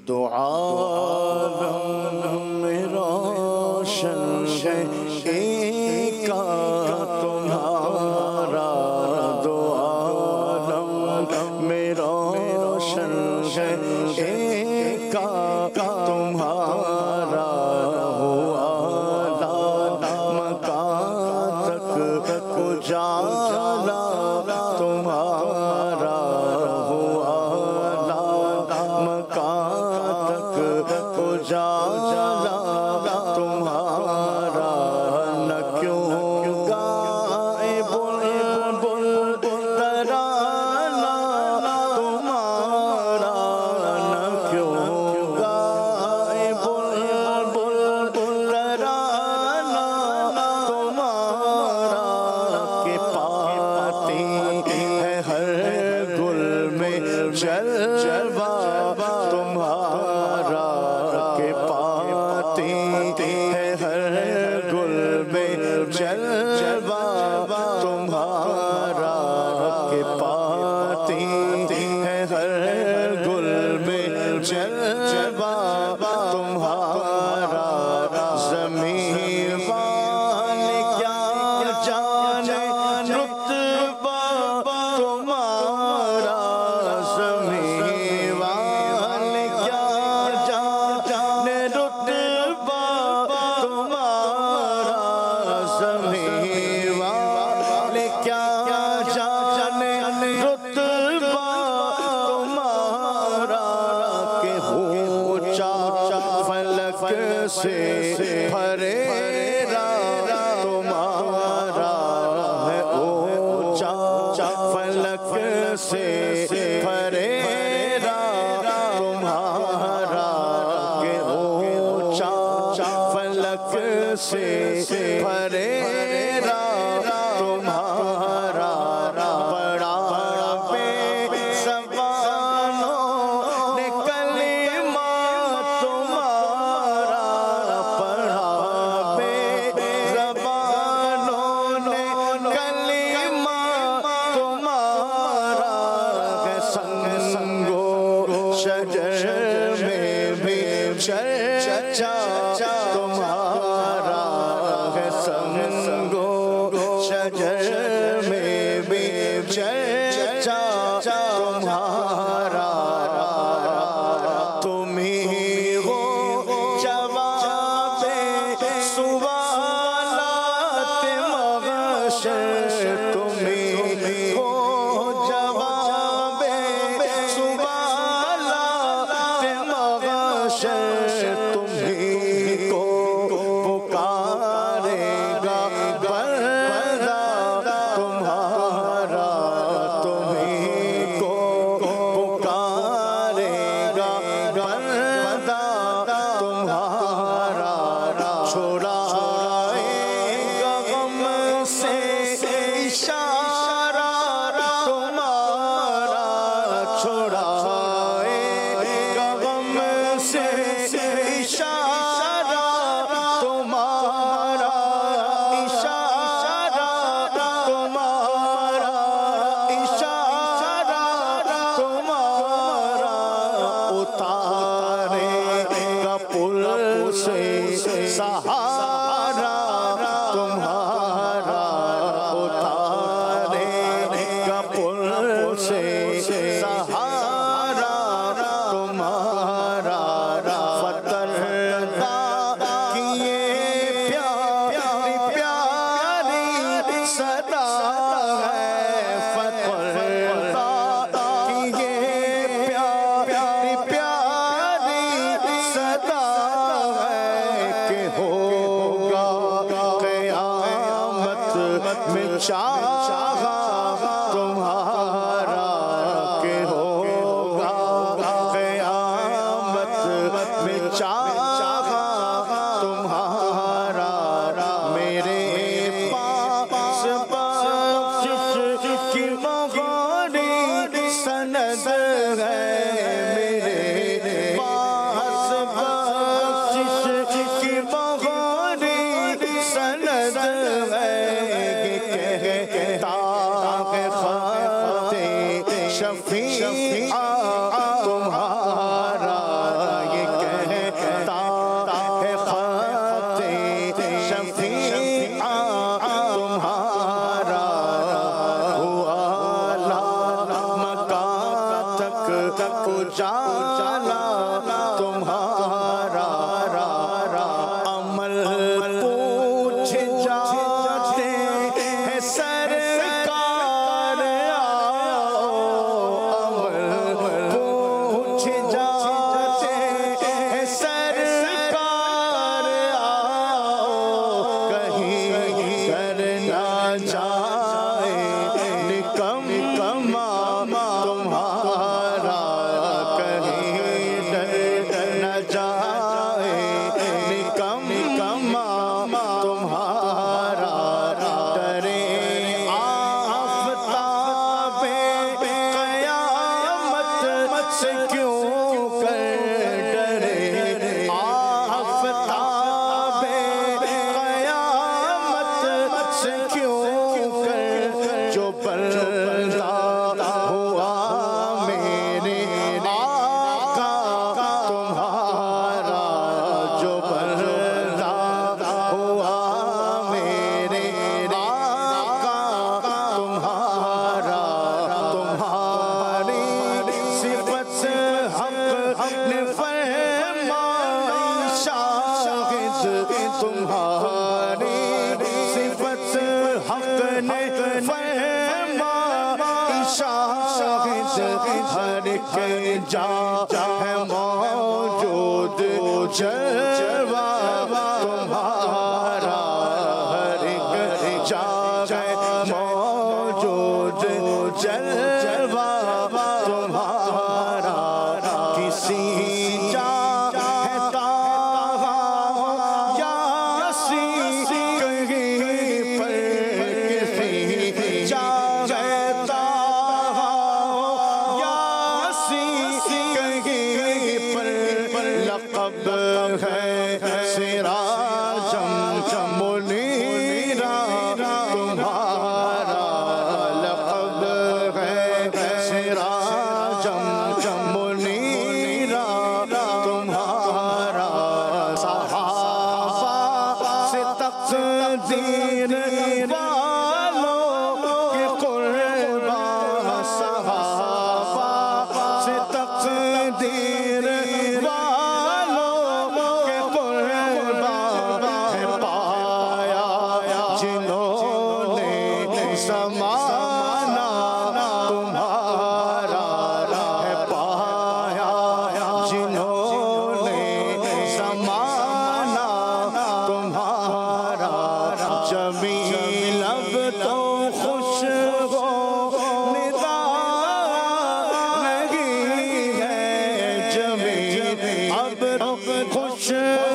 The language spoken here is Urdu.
دو عالم میں روشن ہے ایک کا تمہارا، دو عالم میں روشن ہے ایک کا تمہارا، ہوا مکان تک اجالا تمہارا، ہوا مکان تک اجالا تمہارا، نہ کیوں گائے بلبل ترانہ تمہارا، نہ کیوں گائے بلبل ترانہ تمہارا، کہ پاتی ہے ہر گل میں جلوہ تمہارا، کہ پاتی ہے ہر گل میں جلوہ تمہارا، کہ پاتی ہے ہر گل میں جلوہ تمہارا، زمین والے کیا جانے رتبہ تمہارا، زمین والے کیا جانے رتبہ تمہارا، زمین والے کیا جانے رتبہ تمہارا، کہ اونچا فلک سے پھریرا تمہارا ہے، اونچا فلک سے پھریرا تمہارا، کہ اونچا فلک سے پھریرا تمہارا، بڑا بے زبانوں نے کلمہ تمہارا، پڑھا بے زبانوں نے کلمہ تمہارا، ہے سنگو شجر میں بھی چرچا تمہارا، ہے سنگو شجر میں بھی چرچا تمہارا، تم ہی ہو جواب سوالات محشر، تم ہی ہو جواب سوالات محشر، تم ہی کو پکارے گا بندہ تمہارا، تم ہی کو پکارے گا بندہ تمہارا، چھڑائے گا غم سے اشارہ تمہارا، چھڑائے گا غم سے اشارہ تمہارا، اشارہ تمہارا، اشارہ تمہارا، اتارے گا پل سے سہارا تمہارا، اتارے گا پل سے سہارا تمہارا، فتردہ کیے پیاری پیاری صدا ہے، فتردہ کیے پیاری پیاری صدا ہے، کہ ہوگا قیامت میں چاہا تمہارا، کہ ہوگا قیامت میں چاہا تمہارا، میرے پاس بخشش کی مغانی سند ہے، میرے پاس بخشش کی مغانی سند ہے، کہ فرمائی شاہد تمہاری صفت حق نے فرمائی شاہد ہر ایک جا ہے موجود جلوہ تمہارا ہر ایک جا ہے موجود جلوہ تمہارا کسی جا ہے تاہا یاسی کہیں پر کسی جا ہے تاہا یاسی کہیں پر لقب ہے سراجم منیرا تمہارا لقب ہے سراجم منیرا تمہارا صحابہ سے تقدیر والوں کے قربان صحابہ سے تقدیر والوں کے قربان ہے پایا جنہوں نے زمانہ تمہارا ہے پایا جنہوں نے زمانہ تمہارا جمیل اب تو خوش ہو ندا نہیں ہے جمیل اب خوش